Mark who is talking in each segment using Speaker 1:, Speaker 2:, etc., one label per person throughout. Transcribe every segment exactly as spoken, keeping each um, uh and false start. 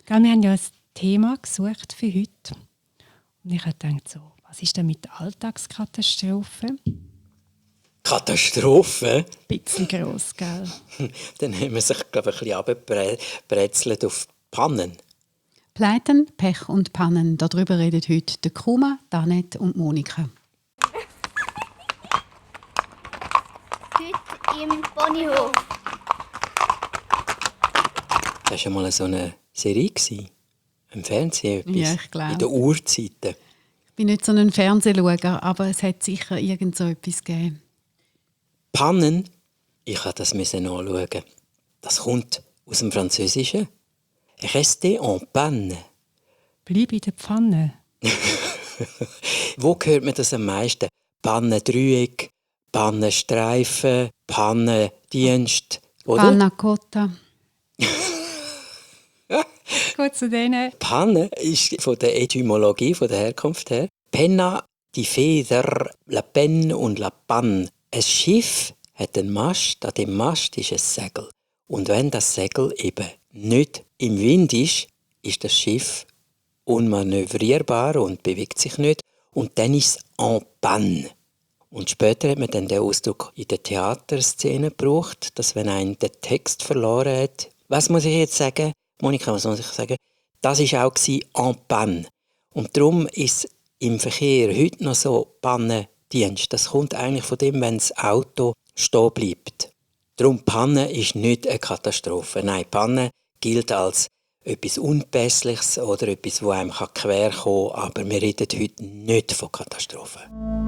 Speaker 1: Gell, wir haben ja ein Thema gesucht für heute. Und ich habe gedacht, so, was ist denn mit Alltagskatastrophen?
Speaker 2: Katastrophe?
Speaker 1: Ein bisschen gross, gell?
Speaker 2: Dann haben wir sich, glaube ich, ein bisschen runtergebrezelt auf Pannen.
Speaker 3: Pleiten, Pech und Pannen. Darüber reden heute der Kuma, Danet und Monika.
Speaker 4: Heute im Ponyhof.
Speaker 2: Das war mal so eine Serie im Fernsehen. Etwas,
Speaker 3: Ja, ich glaube.
Speaker 2: in den Urzeiten.
Speaker 3: Ich bin nicht so ein Fernsehschauer, aber es hat sicher irgend so etwas gegeben.
Speaker 2: Pannen, ich musste das nachschauen. Das kommt aus dem Französischen. Rester en panne.
Speaker 1: Bleib in der Pfanne.
Speaker 2: Wo hört man das am meisten? Pannendreieck, Pannenstreifen, Pannendienst, oder?
Speaker 3: Panna Cotta.
Speaker 1: Gut zu denen.
Speaker 2: Panne ist von der Etymologie, von der Herkunft her. Penna, die Feder, la Penne und la Panne. Ein Schiff hat einen Mast, an dem Mast ist ein Segel. Und wenn das Segel eben nicht im Wind ist, ist das Schiff unmanövrierbar und bewegt sich nicht. Und dann ist es en panne. Und später hat man dann den Ausdruck in der Theaterszene gebraucht, dass wenn ein den Text verloren hat. Was muss ich jetzt sagen? Monika, was muss ich sagen? Das war auch en panne. Und darum ist es im Verkehr heute noch so Pannendienst. Das kommt eigentlich von dem, wenn das Auto stehen bleibt. Darum Panne ist nicht eine Katastrophe. Nein, Panne gilt als etwas Unpässliches oder etwas, das einem querkommen kann. Aber wir reden heute nicht von Katastrophen.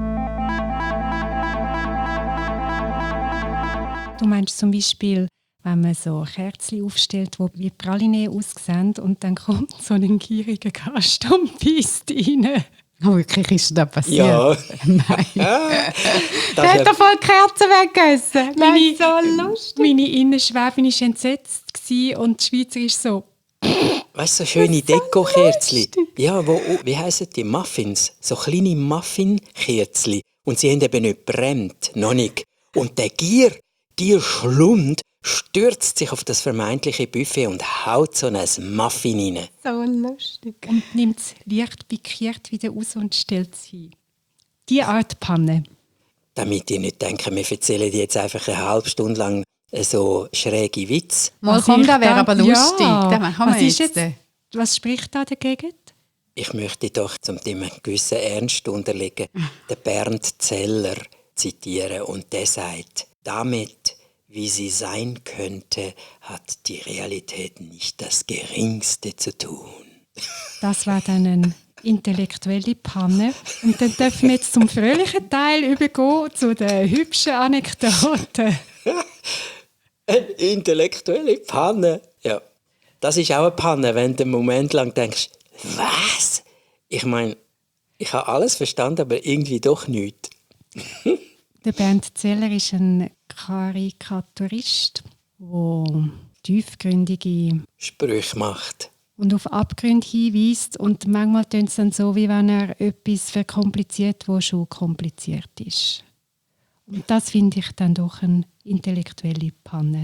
Speaker 1: Du meinst zum Beispiel, wenn man so Kerzen aufstellt, die wie Praline aussehen und dann kommt so ein gieriger Gast und beißt rein.
Speaker 3: Oh, wirklich, ist das passiert?
Speaker 2: Ja.
Speaker 3: Nein.
Speaker 2: Das
Speaker 3: Der hat doch voll die Kerzen weggegessen.
Speaker 1: Meine,
Speaker 3: so lustig.
Speaker 1: meine Innenschwäbin war entsetzt und die Schweizer ist so.
Speaker 2: Weißt du, so schöne Deko-Kerzchen. Ja, wo, wie heissen die? Muffins. So kleine Muffin-Kerzchen. Und sie haben eben nicht gebrannt. Noch nicht. Und der Gier, Gier-Schlund stürzt sich auf das vermeintliche Buffet und haut so ein Muffin rein.
Speaker 3: So lustig.
Speaker 1: Und nimmt es leicht pikiert wieder raus und stellt es hin. Die Art Panne.
Speaker 2: Damit ihr nicht denken, wir erzählen jetzt einfach eine halbe Stunde lang so schräge Witze.
Speaker 3: Mal
Speaker 1: Also
Speaker 3: komm,
Speaker 1: ich
Speaker 3: das wäre
Speaker 1: denke,
Speaker 3: aber lustig.
Speaker 1: ja.
Speaker 3: Das machen wir
Speaker 1: Was ist
Speaker 3: jetzt.
Speaker 1: jetzt- Was spricht da dagegen?
Speaker 2: Ich möchte doch zum Thema gewissen Ernst unterlegen, den Bernd Zeller zitieren. Und der sagt, damit, wie sie sein könnte, hat die Realität nicht das Geringste zu tun.
Speaker 1: Das war dann eine intellektuelle Panne. Und dann dürfen wir jetzt zum fröhlichen Teil übergehen, zu den hübschen Anekdoten.
Speaker 2: Eine intellektuelle Panne. Ja, das ist auch eine Panne, wenn du einen Moment lang denkst, was? Ich meine, ich habe alles verstanden, aber irgendwie doch nichts.
Speaker 1: Der Bernd Zeller ist ein Karikaturist, der tiefgründige
Speaker 2: Sprüche macht.
Speaker 1: und auf Abgründe hinweist. Und manchmal tönt es dann so, wie wenn er etwas verkompliziert, was schon kompliziert ist. Und das finde ich dann doch eine intellektuelle Panne.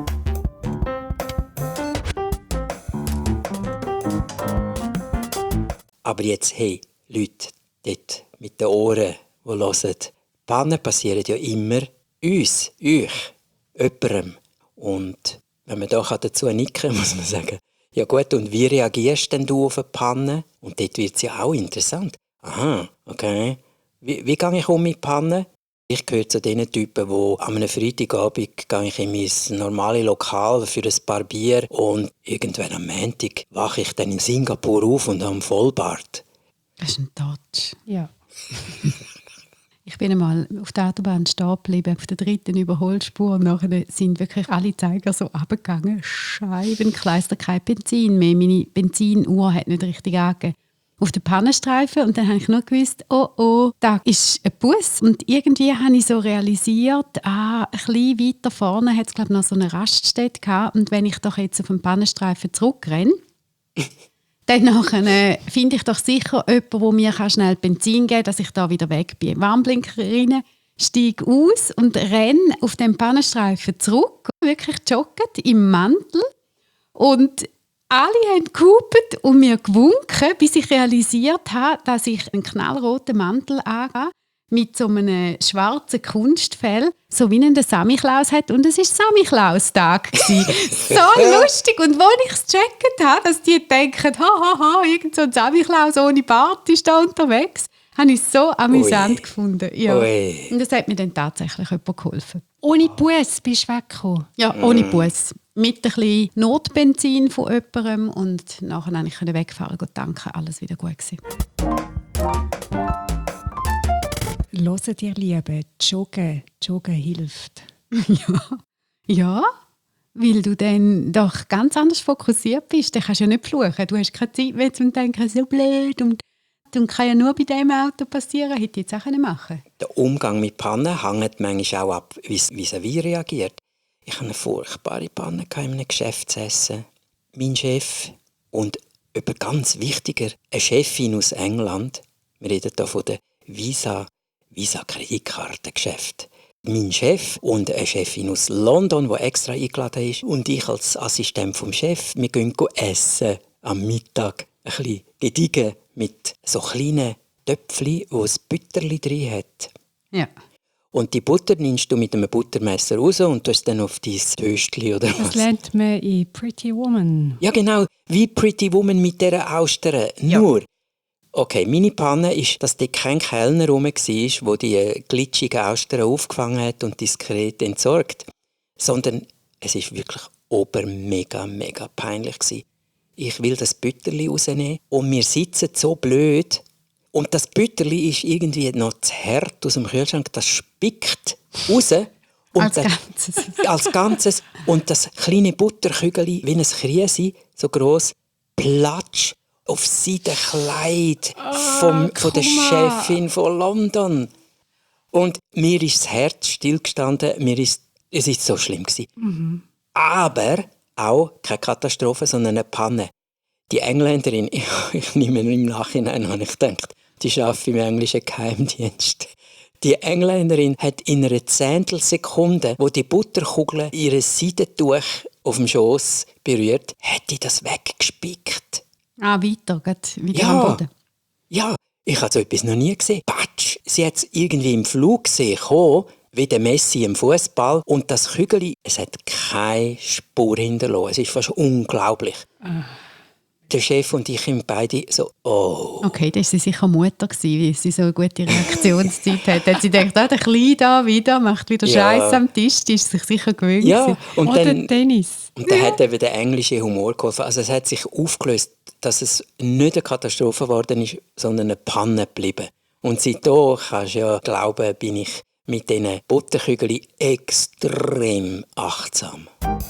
Speaker 2: Aber jetzt, hey, Leute, dort mit den Ohren, die hören, Pannen passieren ja immer uns, euch, jemandem. Und wenn man da dazu nicken kann, muss man sagen, ja gut, und wie reagierst denn du auf eine Panne? Und dort wird es ja auch interessant. Aha, okay. Wie, wie gehe ich um mit Pannen? Ich gehöre zu den Typen, die an einem Freitagabend gehe ich in mein normales Lokal für ein paar Bier und irgendwann am Montag wache ich dann in Singapur auf und habe einen Vollbart.
Speaker 3: Das ist ein Touch.
Speaker 1: Ja.
Speaker 3: Ich bin einmal auf der Autobahn stehen geblieben, auf der dritten Überholspur. Und nachher sind wirklich alle Zeiger so runtergegangen. Scheibenkleister, kein Benzin mehr. Meine Benzinuhr hat nicht richtig angegeben. Auf den Pannenstreifen. Und dann habe ich nur gewusst, oh oh, da ist ein Bus. Und irgendwie habe ich so realisiert, ah, ein bisschen weiter vorne hat es glaube ich, noch so eine Raststätte gehabt. Und wenn ich doch jetzt auf den Pannenstreifen zurückrenne, dann äh, finde ich doch sicher jemanden, der mir schnell Benzin geben kann, dass ich da wieder weg bin. Warnblinker rein, steige aus und renne auf den Pannenstreifen zurück, wirklich joggend, im Mantel. Und alle haben gehupet und mir gewunken, bis ich realisiert habe, dass ich einen knallroten Mantel anhabe, mit so einem schwarzen Kunstfell, so wie ihn der Samichlaus hat. Und es war Samichlaustag. So lustig. Und als ich es gecheckt habe, dass die denken, ha, ha, ha, irgend so ein Samichlaus ohne Bart ist da unterwegs, habe ich es so amüsant Ui. gefunden. Ja.
Speaker 2: Ui.
Speaker 3: Und das hat mir dann tatsächlich jemand geholfen.
Speaker 1: Ohne Buss bist du weggekommen?
Speaker 3: Ja, ohne Buss. Mit ein bisschen Notbenzin von jemandem und nachher konnte ich wegfahren und danken, alles wieder gut gewesen.
Speaker 1: Hört ihr, Liebe, Joggen, Joggen hilft.
Speaker 3: Ja. Ja, weil du dann doch ganz anders fokussiert bist. Dann kannst du ja nicht fluchen. Du hast keine Zeit mehr zum Denken, so blöd und das kann ja nur bei diesem Auto passieren, hätte ich jetzt auch machen können.
Speaker 2: Der Umgang mit Pannen hängt manchmal auch ab, wie es wie reagiert. Ich hatte eine furchtbare Panne in einem Geschäftsessen. Mein Chef und über ganz wichtiger, eine Chefin aus England, wir reden hier von der Visa, Visa-Kreditkartengeschäft. Mein Chef und eine Chefin aus London, die extra eingeladen ist, und ich als Assistent vom Chef, wir gehen essen am Mittag. Ein bisschen gediegen mit so kleinen Töpfchen, wo ein Butterli drin hat.
Speaker 3: Ja.
Speaker 2: Und die Butter nimmst du mit einem Buttermesser raus und tust dann auf dein Töstchen oder was.
Speaker 1: Das lernt man in Pretty Woman.
Speaker 2: Ja, genau, wie Pretty Woman mit dieser Austern.
Speaker 3: Ja.
Speaker 2: Nur, okay, meine Panne ist, dass dort kein Kellner rum war, der die glitschigen Austern aufgefangen hat und diskret entsorgt. Sondern es war wirklich ober mega, mega peinlich gewesen. Ich will das Bütterli rausnehmen und wir sitzen so blöd. Und das Bütterli ist irgendwie noch zu hart aus dem Kühlschrank. Das spickt raus. Und
Speaker 3: als
Speaker 2: das,
Speaker 3: Ganzes.
Speaker 2: als Ganzes. Und das kleine Butterkügeli, wie ein Kriesi, so gross, platsch auf Seidenkleid vom,
Speaker 1: Oh,
Speaker 2: von der Chefin von London. Und mir ist das Herz stillgestanden. Mir ist, es war so schlimm gewesen. Mhm. Aber auch keine Katastrophe, sondern eine Panne. Die Engländerin, ich, ich nehme im Nachhinein, habe ich gedacht, die arbeitet im englischen Geheimdienst. Die Engländerin hat in einer Zehntelsekunde, wo die Butterkugel ihr Seidentuch auf dem Schoss berührt, hat die das weggespickt.
Speaker 3: Ah, weiter, geht wieder
Speaker 2: ja,
Speaker 3: am Boden.
Speaker 2: Ja, ich habe so etwas noch nie gesehen. Patsch, sie hat es irgendwie im Flug gesehen, kommen, wie der Messi im Fußball. Und das Kügeli, es hat keine Spur hinterlassen. Es ist fast unglaublich. Ah. Der Chef und ich sind beide so, oh.
Speaker 3: Okay, das war sie sicher Mutter, weil sie so eine gute Reaktionszeit hat. Hat sie gedacht, ah, der Kleine da wieder, macht wieder ja. Scheiß am Tisch. Die ist sich sicher gewöhnt.
Speaker 2: Ja, und
Speaker 1: Oder
Speaker 2: dann,
Speaker 1: Tennis.
Speaker 2: Und dann
Speaker 3: ja.
Speaker 2: hat eben der englische Humor geholfen. Also es hat sich aufgelöst, dass es nicht eine Katastrophe geworden ist, sondern eine Panne geblieben. Und seitdem, kannst du ja glauben, bin ich mit diesen Butterkügeln extrem achtsam.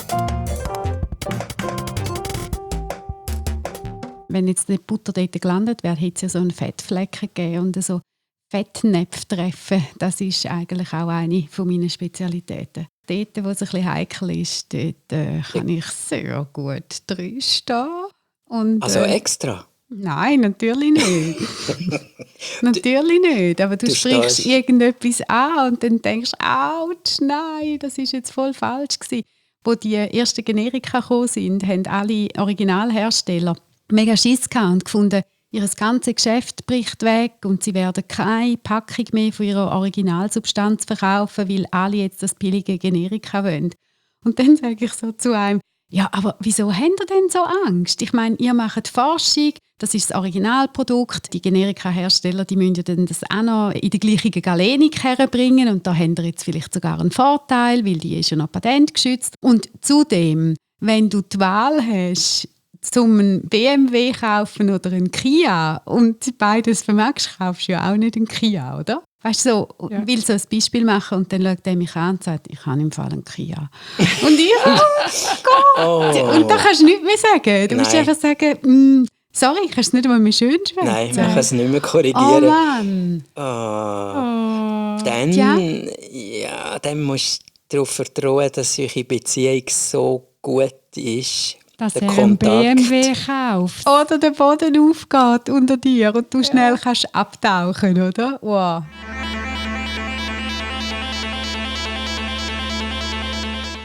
Speaker 3: Wenn jetzt die Butter dort gelandet wäre, hätte es ja so einen Fettflecken gegeben und so Fettnäpfe treffen. Das ist eigentlich auch eine meiner Spezialitäten. Dort, wo es ein bisschen heikel ist, dort äh, kann ich sehr gut drinstehen. Und,
Speaker 2: also
Speaker 3: äh,
Speaker 2: extra?
Speaker 3: Nein, natürlich nicht. natürlich nicht. Aber du, du sprichst stehst. irgendetwas an und dann denkst du, ouch, nein, das ist jetzt voll falsch gewesen. Wo die ersten Generika gekommen sind, haben alle Originalhersteller mega Schiss gehabt und gefunden, ihr ganzes Geschäft bricht weg und sie werden keine Packung mehr von ihrer Originalsubstanz verkaufen, weil alle jetzt das billige Generika wollen. Und dann sage ich so zu einem, ja, aber wieso habt ihr denn so Angst? Ich meine, ihr macht Forschung, das ist das Originalprodukt. Die Generika-Hersteller, die müssen dann das auch noch in die gleiche Galenik herbringen und da habt ihr jetzt vielleicht sogar einen Vorteil, weil die ist ja noch patentgeschützt. Und zudem, wenn du die Wahl hast, zum einen B M W kaufen oder einen Kia und beides vermagst, kaufst du ja auch nicht einen Kia, oder? Weißt du, so, ja. will so ein Beispiel machen und dann schaut er mich an und sagt, ich habe im Fall einen Kia. Und ich, oh Gott! Oh. Und da kannst du nichts mehr sagen. Du Nein. musst einfach sagen, sorry, kannst du nicht einmal mehr schön schwätzen.
Speaker 2: Nein, man kann es nicht mehr korrigieren.
Speaker 3: Oh Mann!
Speaker 2: Oh. Oh. Dann, ja. Ja, dann musst du darauf vertrauen, dass eure Beziehung so gut ist.
Speaker 1: Dass er einen B M W kauft.
Speaker 3: Oder der Boden aufgeht unter dir und du ja. schnell kannst abtauchen, oder? Wow.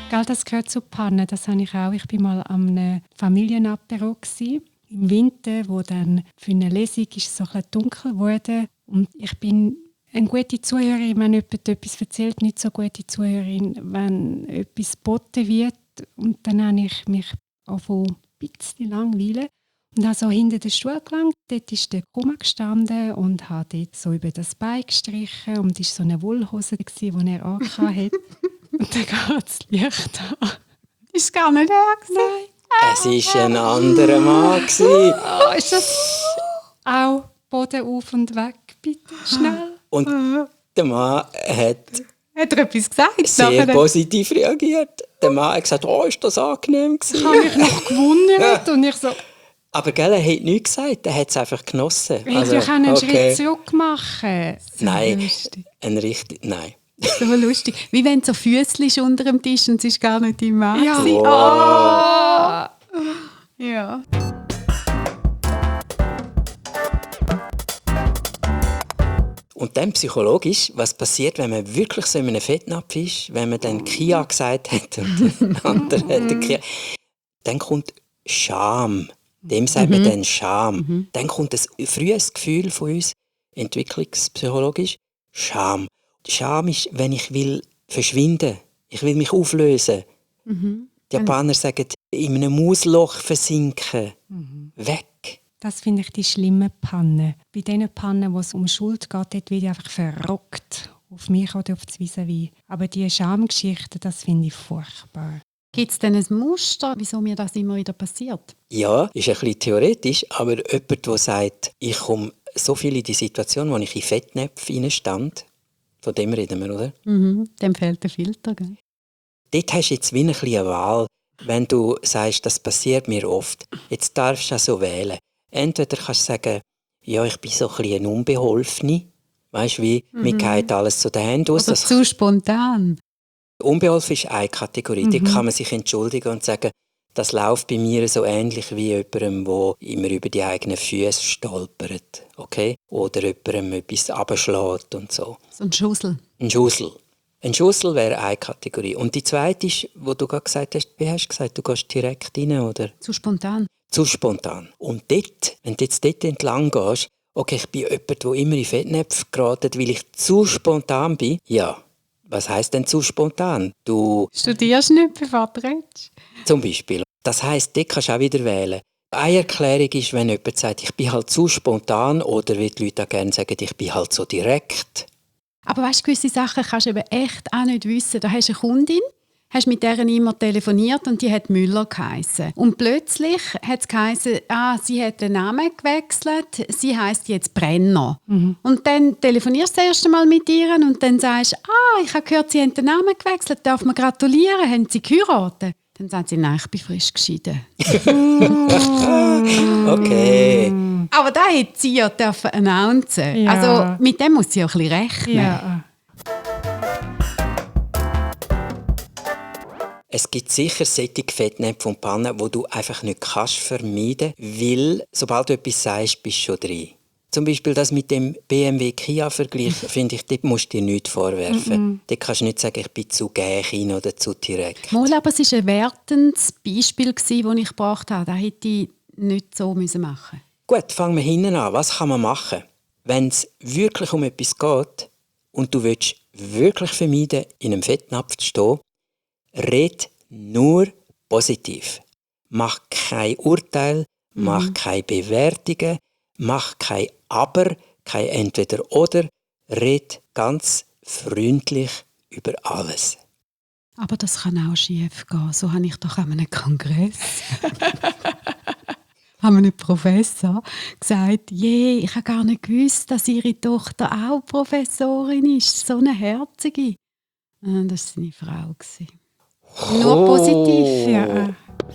Speaker 1: Gell, das gehört zu Pannen, das habe ich auch. Ich war mal an einem Familienapero gsi, im Winter, wo dann für eine Lesung ist es so ein bisschen dunkel wurde. Und ich bin eine gute Zuhörerin, wenn jemand etwas erzählt, nicht so gute Zuhörerin, wenn etwas geboten wird. Und dann habe ich mich angefangen, ein bisschen langweilen und habe so hinter den Stuhl gelangt. Dort ist der Kummer gestanden und hat dort so über das Bein gestrichen. Und es war so eine Wollhose, die er angehabt hat. Und dann geht das Licht an.
Speaker 3: Ist gar nicht er? Nein.
Speaker 2: Es war ein anderer Mann.
Speaker 1: Oh, ist das auch Boden auf und weg, bitte, schnell.
Speaker 2: Und der Mann hat
Speaker 3: Hat er etwas gesagt?
Speaker 2: sehr
Speaker 3: nachher?
Speaker 2: positiv reagiert. Der Mann hat gesagt, oh, ist das angenehm gewesen.
Speaker 1: Ich habe mich noch gewundert und ich so,
Speaker 2: Aber gell, er hat nichts gesagt, er hat es einfach genossen.
Speaker 1: hätte ich einen Schritt zurück machen.
Speaker 2: Nein,
Speaker 3: lustig.
Speaker 2: ein richtig, nein.
Speaker 3: So lustig. Wie wenn du so Füßchen unter dem Tisch und es ist gar nicht dein Mann.
Speaker 1: Ja.
Speaker 3: gewesen.
Speaker 2: Oh.
Speaker 3: Oh. Ja.
Speaker 2: Und dann psychologisch, was passiert, wenn man wirklich so in einem Fettnapf ist, wenn man dann Kia gesagt hat und der andere hat den Kia, dann kommt Scham. Dem sagt man dann Scham. Dann kommt ein frühes Gefühl von uns, entwicklungspsychologisch, Scham. Scham ist, wenn ich will verschwinden, ich will mich auflösen. Die Japaner sagen, in einem Mausloch versinken, weg.
Speaker 1: Das finde ich die schlimmen Pannen. Bei diesen Pannen, wo es um Schuld geht, dort werde ich einfach verrockt. Auf mich oder auf das Vis-à-vis. Aber diese Schamgeschichten, das finde ich furchtbar.
Speaker 3: Gibt es denn ein Muster, wieso mir das immer wieder passiert?
Speaker 2: Ja, ist ein bisschen theoretisch, aber jemand, der sagt, ich komme so viel in die Situation, wo ich in Fettnäpfe stand, von dem reden wir, oder?
Speaker 3: Mhm. Dem fehlt der Filter, gell?
Speaker 2: Dort hast du jetzt wie ein bisschen eine Wahl, wenn du sagst, das passiert mir oft. Jetzt darfst du auch so wählen. Entweder kannst du sagen, ja, ich bin so ein bisschen eine Unbeholfene. Weißt du, wie, mhm. mir geht alles zu den Händen aus.
Speaker 3: Oder
Speaker 2: Das
Speaker 3: zu spontan.
Speaker 2: Unbeholfen ist eine Kategorie. Mhm. Da kann man sich entschuldigen und sagen, das läuft bei mir so ähnlich wie jemandem, der immer über die eigenen Füße stolpert. Okay? Oder jemandem etwas runterschlägt und so.
Speaker 3: So ein Schussel.
Speaker 2: Ein Schussel. Ein Schussel wäre eine Kategorie. Und die zweite ist, wo du gerade gesagt hast, wie hast du gesagt, du gehst direkt rein, oder?
Speaker 3: Zu spontan.
Speaker 2: Zu spontan. Und dort, wenn du jetzt dort entlang gehst, okay, ich bin jemand, der immer in Fettnäpfe geraten, weil ich zu spontan bin. Ja, was heisst denn zu spontan? Du
Speaker 3: studierst nicht, bevor du redest.
Speaker 2: Zum Beispiel. Das heisst, dort kannst du auch wieder wählen. Eine Erklärung ist, wenn jemand sagt, ich bin halt zu spontan, oder wie die Leute auch gerne sagen, ich bin halt so direkt.
Speaker 3: Aber weißt du, gewisse Sachen kannst du eben echt auch nicht wissen. Da hast du eine Kundin, hast mit der immer telefoniert und die hat Müller geheissen. Und plötzlich hat es geheissen, ah, sie hat den Namen gewechselt, sie heisst jetzt Brenner. Mhm. Und dann telefonierst du das erste Mal mit ihr und dann sagst du, ah, ich habe gehört, sie haben den Namen gewechselt, darf man gratulieren, haben sie geheiratet? Dann sagt sie, nein, ich bin frisch geschieden.
Speaker 2: Okay.
Speaker 3: Aber da hätte sie ja dürfen announcen.
Speaker 1: Ja.
Speaker 3: Also mit dem muss sie auch ein bisschen rechnen.
Speaker 1: Ja.
Speaker 2: Es gibt sicher solche Fettnäpfe und Pannen, die du einfach nicht kannst vermeiden kannst, weil sobald du etwas sagst, bist du schon drin. Zum Beispiel das mit dem B M W-Kia-Vergleich, finde ich, dort musst du dir nichts vorwerfen. Mm-mm. Dort kannst du nicht sagen, ich bin zu gächin oder zu direkt.
Speaker 3: Mal, aber es war ein wertendes Beispiel, das ich gebracht habe. Das hätte ich nicht so machen müssen.
Speaker 2: Gut, fangen wir hinten an. Was kann man machen? Wenn es wirklich um etwas geht und du willst wirklich vermeiden, in einem Fettnapf zu stehen, red nur positiv. Mach kein Urteil, mhm. mach keine Bewertungen, mach kein Aber, kein Entweder-Oder. Red ganz freundlich über alles.
Speaker 3: Aber das kann auch schief gehen. So habe ich doch an einem Kongress haben einem Professor gesagt, je, ich habe gar nicht gewusst, dass ihre Tochter auch Professorin ist. So eine Herzige. Das war seine Frau.
Speaker 2: Oh.
Speaker 3: Nur positiv. Ja.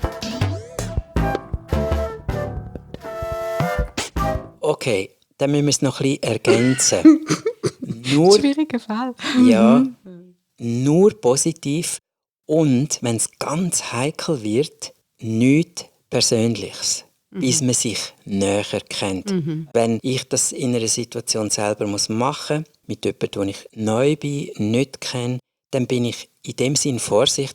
Speaker 2: Okay, dann müssen wir es noch ein bisschen ergänzen. Nur,
Speaker 3: schwieriger Fall.
Speaker 2: Ja,
Speaker 3: mhm.
Speaker 2: nur positiv und, wenn es ganz heikel wird, nichts Persönliches, mhm. bis man sich näher kennt. Mhm. Wenn ich das in einer Situation selber muss machen muss, mit jemandem, wo ich neu bin, nicht kenne, dann bin ich in dem Sinn vorsichtig.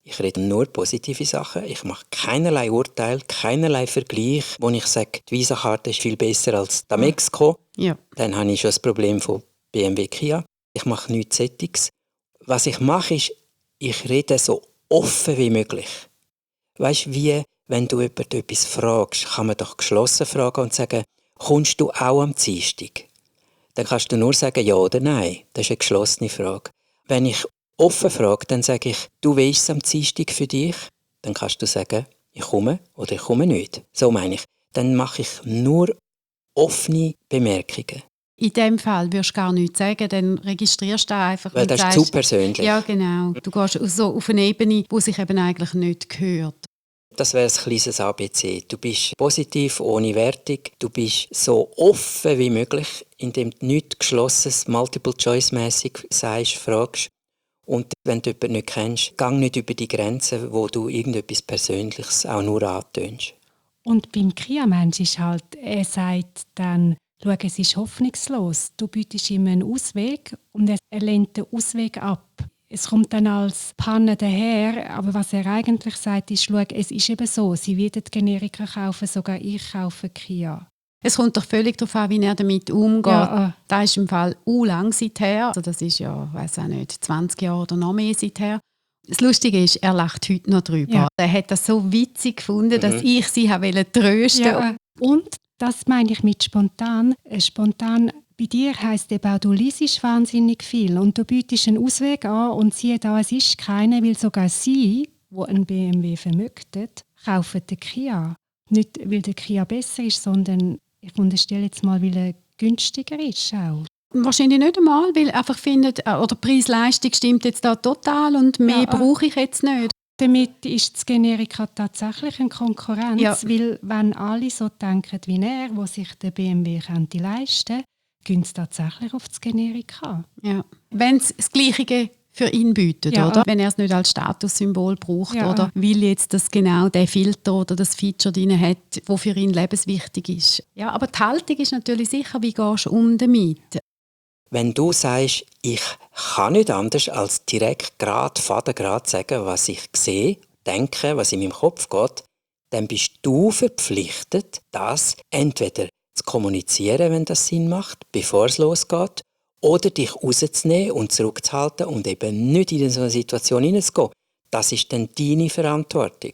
Speaker 2: Ich rede nur positive Sachen. Ich mache keinerlei Urteil, keinerlei Vergleich, wo ich sage, die Visa-Karte ist viel besser als die Mexiko.
Speaker 3: Ja.
Speaker 2: Dann habe ich schon das Problem von B M W Kia. Ich mache nichts Sättiges. Was ich mache, ist, ich rede so offen wie möglich. Weißt du, wie, wenn du jemanden etwas fragst, kann man doch geschlossen fragen und sagen, kommst du auch am Dienstag? Dann kannst du nur sagen, ja oder nein. Das ist eine geschlossene Frage. Wenn ich offen frage, dann sage ich, du weisst am Dienstag für dich? Dann kannst du sagen, ich komme oder ich komme nicht. So meine ich. Dann mache ich nur offene Bemerkungen.
Speaker 3: In dem Fall würdest du gar nichts sagen, dann registrierst du einfach
Speaker 2: Weil
Speaker 3: und
Speaker 2: das
Speaker 3: sagst,
Speaker 2: ist zu persönlich.
Speaker 3: Ja, genau. Du gehst so auf eine Ebene, die sich eben eigentlich nicht gehört.
Speaker 2: Das wäre ein kleines A B C. Du bist positiv, ohne Wertung. Du bist so offen wie möglich, indem du nichts Geschlossenes, Multiple-Choice-mässig sagst, fragst. Und wenn du jemanden nicht kennst, geh nicht über die Grenze, wo du irgendetwas Persönliches auch nur antönst.
Speaker 1: Und beim Kia-Mensch ist halt, er sagt dann, schau, es ist hoffnungslos. Du bietest ihm einen Ausweg und er lehnt den Ausweg ab. Es kommt dann als Panne daher, aber was er eigentlich sagt, ist, schau, es ist eben so, sie werden Generika kaufen, sogar ich kaufe Kia.
Speaker 3: Es kommt doch völlig darauf an, wie er damit umgeht.
Speaker 1: Ja, äh.
Speaker 3: Das ist im Fall u lang seither. Also das ist ja, weiß auch nicht, zwanzig Jahre oder noch mehr seither. Das Lustige ist, er lacht heute noch drüber.
Speaker 1: Ja.
Speaker 3: Er hat das so witzig gefunden,
Speaker 2: Mhm.
Speaker 3: dass ich sie wollte trösten.
Speaker 1: Ja, äh. Und das meine ich mit spontan. Äh, Spontan bei dir heisst eben auch, du liest wahnsinnig viel und du bietest einen Ausweg an und siehe da, es ist keiner, weil sogar sie, die einen B M W vermögen, kaufen den Kia. Nicht, weil der Kia besser ist, sondern ich unterstelle jetzt mal, weil er günstiger ist auch.
Speaker 3: Wahrscheinlich nicht einmal, weil einfach findet, oder die Preis-Leistung stimmt jetzt da total und mehr
Speaker 1: Ja,
Speaker 3: brauche ich jetzt nicht.
Speaker 1: Damit ist das Generika tatsächlich eine Konkurrenz,
Speaker 3: Ja.
Speaker 1: weil wenn alle so denken wie er, wo sich der B M W könnte leisten könnte, gehen sie tatsächlich auf das Generika.
Speaker 3: Ja. Wenn es das Gleiche für ihn bietet,
Speaker 1: Ja.
Speaker 3: oder? Wenn er es nicht als Statussymbol braucht,
Speaker 1: Ja.
Speaker 3: oder weil jetzt das genau der Filter oder das Feature drin hat, das für ihn lebenswichtig ist. Ja, aber die Haltung ist natürlich sicher, wie gehst du um damit?
Speaker 2: Wenn du sagst, ich kann nicht anders als direkt, gerade, fadengrad sagen, was ich sehe, denke, was in meinem Kopf geht, dann bist du verpflichtet, das entweder zu kommunizieren, wenn das Sinn macht, bevor es losgeht, oder dich rauszunehmen und zurückzuhalten und eben nicht in so eine Situation hineinzugehen. Das ist dann deine Verantwortung.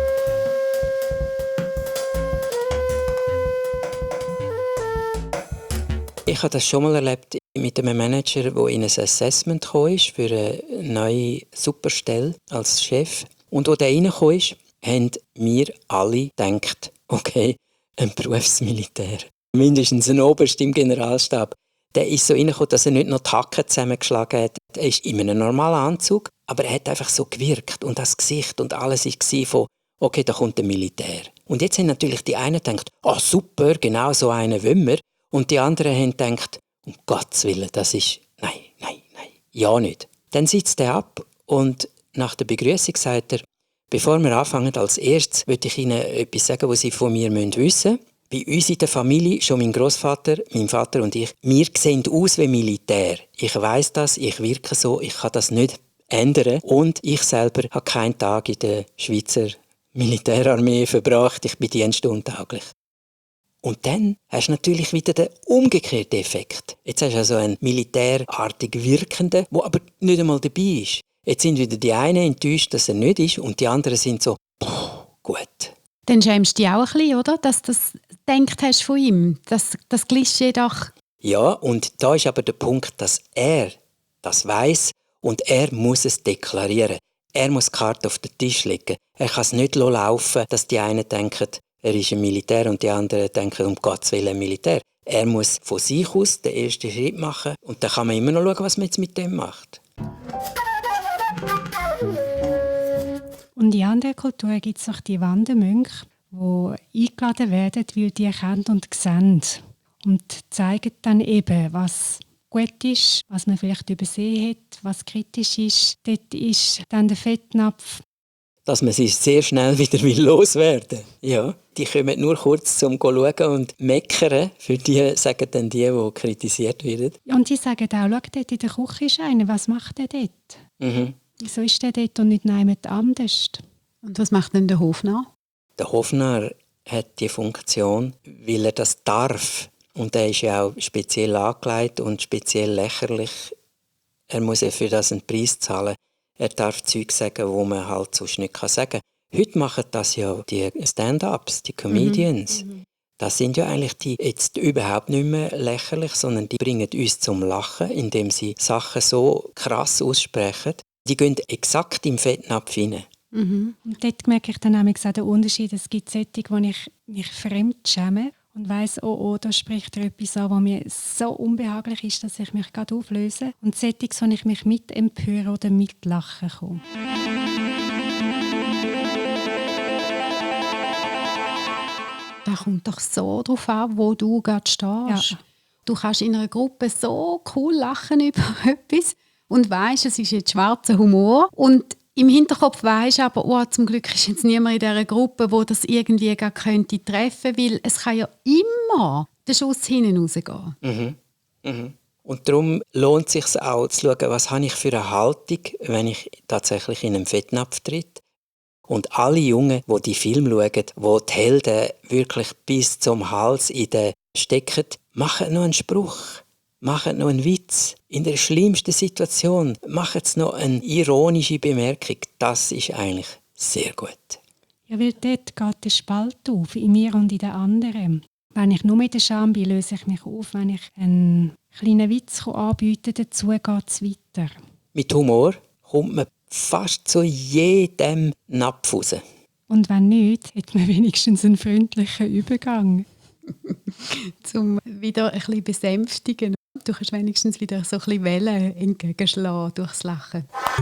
Speaker 2: Ich habe das schon mal erlebt mit einem Manager, der in ein Assessment gekommen ist für eine neue Superstelle als Chef. Und als der reingekommen ist, haben wir alle gedacht, okay, ein Berufsmilitär. Mindestens ein Oberst im Generalstab. Der ist so reingekommen, dass er nicht noch die Hacken zusammengeschlagen hat. Er ist in einem normalen Anzug, aber er hat einfach so gewirkt. Und das Gesicht und alles war von, okay, da kommt ein Militär. Und jetzt haben natürlich die einen gedacht, oh super, genau so einen wollen wir. Und die anderen haben gedacht, um Gottes Willen, das ist, nein, nein, nein, ja nicht. Dann sitzt er ab und nach der Begrüßung sagt er, bevor wir anfangen, als erstes möchte ich Ihnen etwas sagen, was Sie von mir wissen müssen. Bei uns in der Familie, schon mein Großvater, mein Vater und ich, wir sehen aus wie Militär. Ich weiss das, ich wirke so, ich kann das nicht ändern. Und ich selber habe keinen Tag in der Schweizer Militärarmee verbracht. Ich bin dienstuntauglich. Und dann hast du natürlich wieder den umgekehrten Effekt. Jetzt hast du also einen militärartig Wirkenden, der aber nicht einmal dabei ist. Jetzt sind wieder die einen enttäuscht, dass er nicht ist, und die anderen sind so, gut.
Speaker 3: Dann schämst du dich auch ein bisschen, oder? Dass du das gedacht hast von ihm. Das, das Klischee doch.
Speaker 2: Ja, und da ist aber der Punkt, dass er das weiss und er muss es deklarieren. Er muss die Karte auf den Tisch legen. Er kann es nicht laufen, dass die einen denken, er ist ein Militär, und die anderen denken, um Gottes Willen, ein Militär. Er muss von sich aus den ersten Schritt machen, und dann kann man immer noch schauen, was man jetzt mit dem macht.
Speaker 1: Und in anderen Kulturen gibt es auch die Wandermönche, die eingeladen werden, weil die kennen und sehen. Und zeigen dann eben, was gut ist, was man vielleicht übersehen hat, was kritisch ist. Dort ist dann der Fettnapf.
Speaker 2: Dass man sie sehr schnell wieder loswerden will. Ja, die kommen nur kurz zum Schauen und meckern. Für die sagen dann die, die kritisiert werden.
Speaker 1: Und die sagen auch, schau, dort in der Küche ist einer, was macht der dort?
Speaker 2: Mhm.
Speaker 1: Wieso ist der dort und nicht jemand anders?
Speaker 3: Und was macht denn der Hofnarr?
Speaker 2: Der Hofnarr hat die Funktion, weil er das darf. Und er ist ja auch speziell angelegt und speziell lächerlich. Er muss ja für das einen Preis zahlen. Er darf Zeug sagen, wo man halt sonst nicht sagen kann. Heute machen das ja die Stand-ups, die Comedians. Mhm. Das sind ja eigentlich die jetzt überhaupt nicht mehr lächerlich, sondern die bringen uns zum Lachen, indem sie Sachen so krass aussprechen. Die gehen exakt im Fettnapf rein.
Speaker 1: Mhm. Und dort merke ich dann auch den Unterschied. Es gibt solche, wo ich mich fremd schäme und weiss, oh, oh, da spricht er etwas an, was mir so unbehaglich ist, dass ich mich gerade auflöse. Und solche, wo ich mich mitempöre oder mitlachen kann.
Speaker 3: Da kommt doch so drauf an, wo du gerade stehst. Ja. Du kannst in einer Gruppe so cool lachen über etwas und weisst, es ist jetzt schwarzer Humor. Und im Hinterkopf weisst aber, oh, zum Glück ist jetzt niemand in dieser Gruppe, wo das irgendwie gar könnte treffen, weil es kann ja immer der Schuss hinten rausgehen.
Speaker 2: Mhm. Mhm. Und darum lohnt es sich auch zu schauen, was habe ich für eine Haltung, wenn ich tatsächlich in einen Fettnapf tritt. Und alle Jungen, die die Filme schauen, wo die Helden wirklich bis zum Hals in den stecken, machen noch einen Spruch, machen noch einen Witz. In der schlimmsten Situation machen sie noch eine ironische Bemerkung. Das ist eigentlich sehr gut.
Speaker 1: Ja, weil dort geht der Spalt auf, in mir und in den anderen. Wenn ich nur mit der Scham bin, löse ich mich auf. Wenn ich einen kleinen Witz anbiete, dazu geht es weiter.
Speaker 2: Mit Humor kommt man fast zu jedem Napf raus.
Speaker 1: Und wenn nicht, hat man wenigstens einen freundlichen Übergang.
Speaker 3: Zum wieder ein bisschen besänftigen. Du kannst wenigstens wieder so ein bisschen Wellen entgegenschlagen durchs Lachen.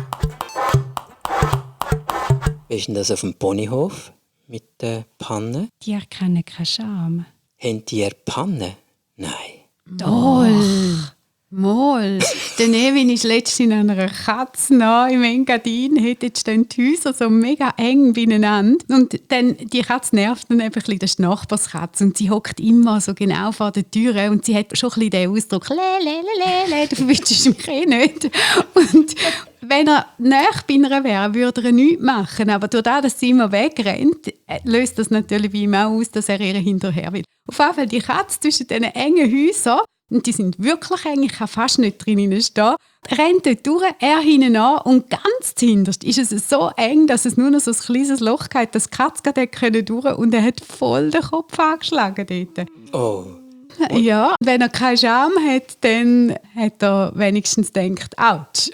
Speaker 2: Wie ist denn das auf dem Ponyhof mit der Panne?
Speaker 1: Die erkennen keine Scham.
Speaker 2: Haben die Panne? Nein.
Speaker 3: Toll! Mal, der Nevin ist letztens in einer Katze nah im Engadin, hat jetzt stehen die Häuser so mega eng beieinander. Und dann, die Katze nervt dann eben ein bisschen, das ist die Nachbarskatze. Und sie hockt immer so genau vor der Tür und sie hat schon ein bisschen den Ausdruck, le, le, le, le, le, du verwünschst mich eh nicht. Und wenn er näher bei ihr wäre, würde er nichts machen. Aber durch das, dass sie immer wegrennt, löst das natürlich bei ihm auch aus, dass er ihr hinterher will. Auf jeden Fall die Katze zwischen diesen engen Häusern, und die sind wirklich eng, ich kann fast nicht drinnen stehen, rennt dort durch, er hinten an und ganz zuhinterst ist es so eng, dass es nur noch so ein kleines Loch hat, dass die Katze gerade durch und er hat voll den Kopf angeschlagen dort.
Speaker 2: Oh.
Speaker 3: Ja, wenn er keine Scham hat, dann hat er wenigstens gedacht, ouch.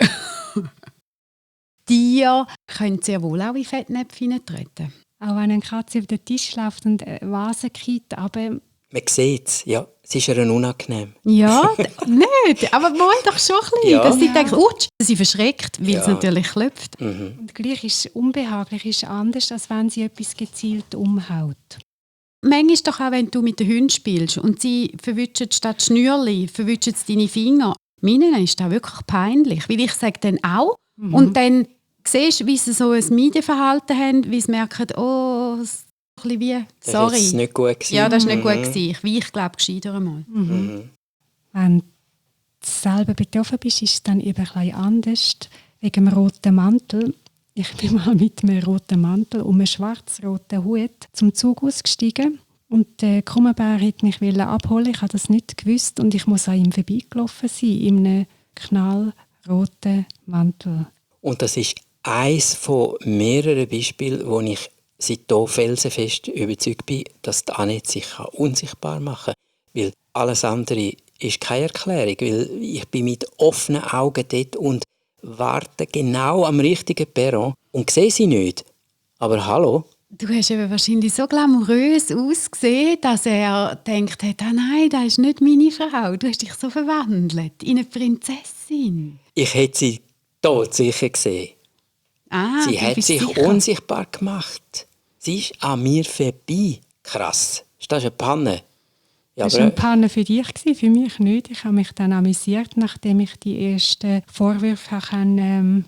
Speaker 3: Tiere können sehr wohl auch in Fettnäpfe hineintreten.
Speaker 1: Auch wenn eine Katze auf den Tisch läuft und eine Vase kippt, aber...
Speaker 2: Man sieht es, ja. Es ist ihr unangenehm.
Speaker 3: Ja, nicht. Aber mal doch schon ein bisschen,
Speaker 2: Ja.
Speaker 3: dass sie denkt, utsch, sie verschreckt, weil
Speaker 2: Ja.
Speaker 3: es natürlich klopft.
Speaker 2: Mhm.
Speaker 1: Und gleich ist es unbehaglich, ist anders, als wenn sie etwas gezielt umhaut.
Speaker 3: Manchmal ist doch auch, wenn du mit den Hunden spielst und sie verwutschen statt Schnürli, verwutschen deine Finger. Meinen ist das wirklich peinlich, weil ich sage dann auch. Mhm. Und dann siehst du, wie sie so ein Meideverhalten haben, wie sie merken, oh, es ist ein bisschen wie, sorry.
Speaker 2: Das ist nicht gut gewesen.
Speaker 3: Ja, das war nicht
Speaker 2: Mhm.
Speaker 3: gut gewesen. Ich weiche, glaube ich, gescheiter einmal.
Speaker 1: Mhm.
Speaker 2: Mhm.
Speaker 1: Wenn du selber betroffen bist, ist es dann eben ein bisschen anders. Wegen dem roten Mantel. Ich bin mal mit einem roten Mantel und einem schwarz-roten Hut zum Zug ausgestiegen. Und der Kummerbär wollte mich abholen. Ich habe das nicht gewusst und ich muss an ihm vorbeigelaufen sein, in einem knallroten Mantel.
Speaker 2: Und das ist eines von mehreren Beispielen, wo ich seitdem felsenfest überzeugt bin, dass die Annette sich unsichtbar machen kann. Weil alles andere ist keine Erklärung. Weil ich bin mit offenen Augen dort und warte genau am richtigen Perron und sehe sie nicht. Aber hallo?
Speaker 3: Du hast eben wahrscheinlich so glamourös ausgesehen, dass er denkt hat, ah nein, das ist nicht meine Frau. Du hast dich so verwandelt in eine Prinzessin.
Speaker 2: Ich hätte sie todsicher gesehen.
Speaker 3: Ah,
Speaker 2: sie
Speaker 3: du
Speaker 2: hat
Speaker 3: bist
Speaker 2: sich
Speaker 3: sicher.
Speaker 2: unsichtbar gemacht. Sie ist an mir vorbei. Krass. Ist das eine Panne? Ja,
Speaker 1: Das war eine Panne für dich, für mich nicht. Ich habe mich dann amüsiert, nachdem ich die ersten Vorwürfe kann, ähm,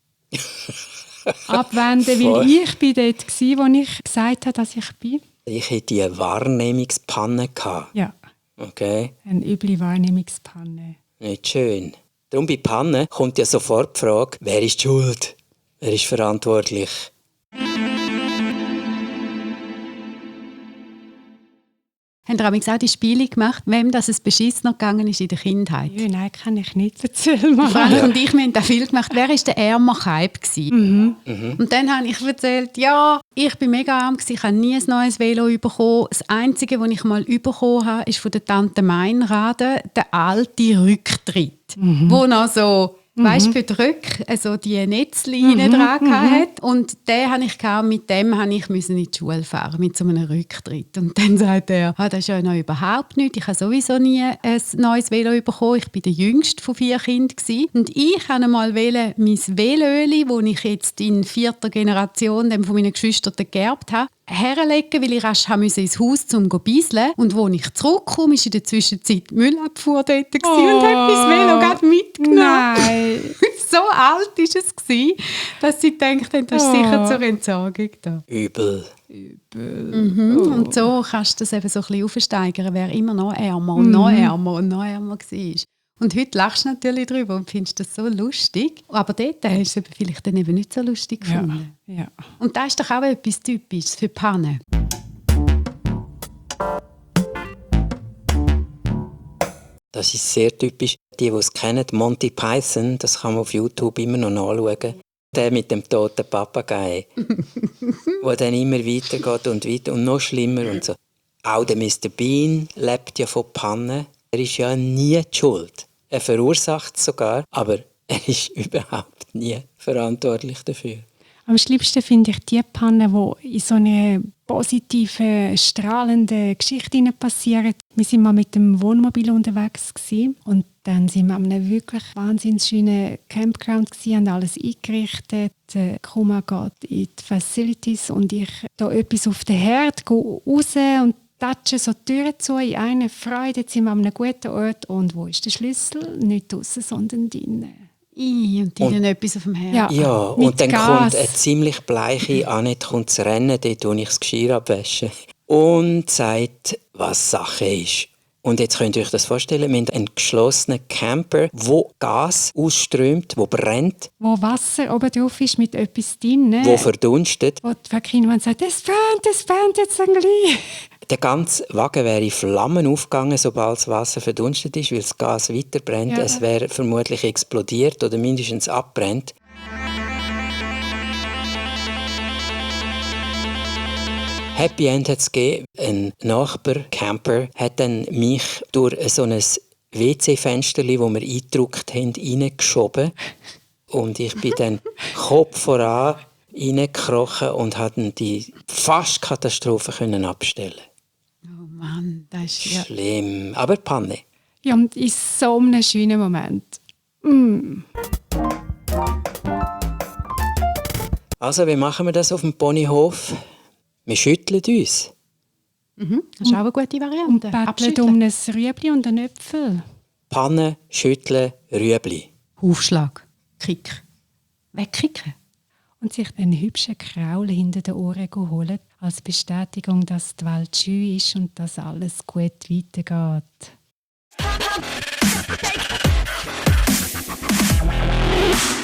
Speaker 1: abwenden konnte, weil ich bin dort war, wo ich gesagt habe, dass ich bin.
Speaker 2: Ich hätte eine Wahrnehmungspanne gehabt.
Speaker 1: Ja,
Speaker 2: Okay,
Speaker 1: eine üble Wahrnehmungspanne.
Speaker 2: nicht schön. Darum bei Pannen kommt ja sofort die Frage, wer ist die schuld? Er ist verantwortlich.
Speaker 3: Haben ihr auch die Spiele gemacht, wem das es beschissen noch gegangen ist in der Kindheit?
Speaker 1: Ja, nein, kann ich nicht erzählen.
Speaker 3: Frank ja. und ich, wir haben da viel gemacht. Wer war der ärmer Kaib? Mhm. Mhm. Und dann habe ich erzählt, ja, ich war mega arm, ich habe nie ein neues Velo bekommen. Das Einzige, was ich mal bekommen habe, ist von der Tante Meinrade der alte Rücktritt, mhm. wo noch so... Mhm. Weißt du, für die Rück, also die Netzleine mhm. dran mhm. hat. Und den habe ich gehabt, mit dem habe ich in die Schule fahren, mit so einem Rücktritt. Und dann sagt er, ah, das ist ja noch überhaupt nichts. Ich habe sowieso nie ein neues Velo bekommen. Ich war der jüngste von vier Kindern. Und ich wollte mal mein Velöli, das ich jetzt in vierter Generation dem von meinen Geschwistern geerbt habe, herlegen, weil ich rasch ins Haus zum zu bisseln. Und als ich zurückkomme, war in der Zwischenzeit die Müllabfuhr dort oh, und habe mein Velo gerade mitgenommen.
Speaker 1: Nein.
Speaker 3: So alt war es, dass sie gedacht haben, das ist oh. sicher zur Entsorgung da.
Speaker 2: Übel.
Speaker 3: Übel. Mhm. Oh. Und so kannst du das eben so ein bisschen aufsteigern, wer immer noch ärmer und mhm. noch ärmer und noch ärmer war. Und heute lachst du natürlich darüber und findest das so lustig. Aber dort hast du es vielleicht dann eben nicht so lustig gefunden.
Speaker 1: Ja, ja.
Speaker 3: Und das ist doch auch etwas Typisches für Pannen.
Speaker 2: Das ist sehr typisch. Die, die es kennen, Monty Python, das kann man auf YouTube immer noch nachschauen. Der mit dem toten Papagei, der dann immer weitergeht und weiter und noch schlimmer und so. Auch der Mister Bean lebt ja von Pannen. Er ist ja nie die Schuld. Er verursacht es sogar, aber er ist überhaupt nie verantwortlich dafür.
Speaker 1: Am schlimmsten finde ich die Pannen, die in so eine positive, strahlende Geschichte passieren. Wir waren mal mit dem Wohnmobil unterwegs gewesen, und dann sind wir an einem wirklich wahnsinnig schönen Campground gewesen, haben alles eingerichtet. Der Kuma geht in die Facilities und ich da etwas auf den Herd, gehe raus und tatschen so die Türen zu in einer Freude. Jetzt sind wir an einem guten Ort. Und wo ist der Schlüssel? Nicht draussen, sondern drinnen.
Speaker 3: I, und die und, etwas auf dem Herd.
Speaker 2: Ja, ja und dann Gas. Kommt eine ziemlich bleiche Annette kommt zu rennen, dort wo ich das Geschirr abwasche, und sagt, was Sache ist. Und jetzt könnt ihr euch das vorstellen, wir haben einen geschlossenen Camper, wo Gas ausströmt, wo brennt.
Speaker 1: Wo Wasser oben drauf ist mit etwas drin.
Speaker 2: Wo verdunstet.
Speaker 1: Wo die Verkinder sagt, es brennt, es brennt jetzt gleich.
Speaker 2: Der ganze Wagen wäre in Flammen aufgegangen, sobald das Wasser verdunstet ist, weil das Gas weiter brennt. Ja. Es wäre vermutlich explodiert oder mindestens abbrennt. Happy End hat es gegeben. Ein Nachbar-Camper hat dann mich durch so ein W C-Fenster, das wir eingedruckt haben, reingeschoben. Und ich bin dann Kopf voran reingekrochen und konnte die fast Katastrophe können abstellen.
Speaker 3: Oh Mann, das ist ja...
Speaker 2: Schlimm, aber Panne.
Speaker 1: Ja, und in so einem schönen Moment. Mm.
Speaker 2: Also, wie machen wir das auf dem Ponyhof? Wir schütteln uns.
Speaker 3: Mhm, das ist auch eine gute Variante.
Speaker 1: Und betteln um ein Rüebli und einen Äpfel.
Speaker 2: Pannen, schütteln, Rüebli.
Speaker 3: Aufschlag, Kick. Wegkicken.
Speaker 1: Und sich einen hübschen Kraul hinter den Ohren holen, als Bestätigung, dass die Welt schön ist und dass alles gut weitergeht.